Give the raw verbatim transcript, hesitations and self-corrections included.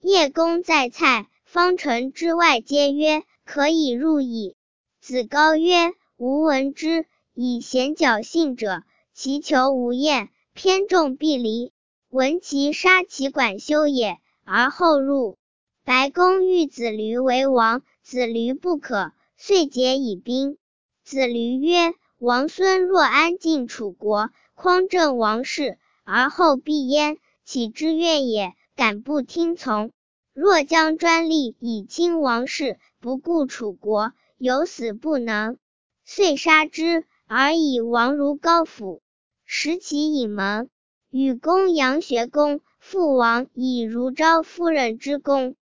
叶公在蔡、方城之外皆曰：可以入矣。子高曰：吾闻之，以贤侥幸者，其求无厌，偏重必离。闻其杀其管修也，而后入。白公欲子驴为王，子驴不可，遂解以兵。子驴曰：王孙若安晋楚国，匡正王室，而后必焉，岂之怨也？敢不听从。若将专利以亲王室，不顾楚国，有死不能。遂杀之，而以王如高府，使其以盟。与公阳学公，父王以如昭夫人之功。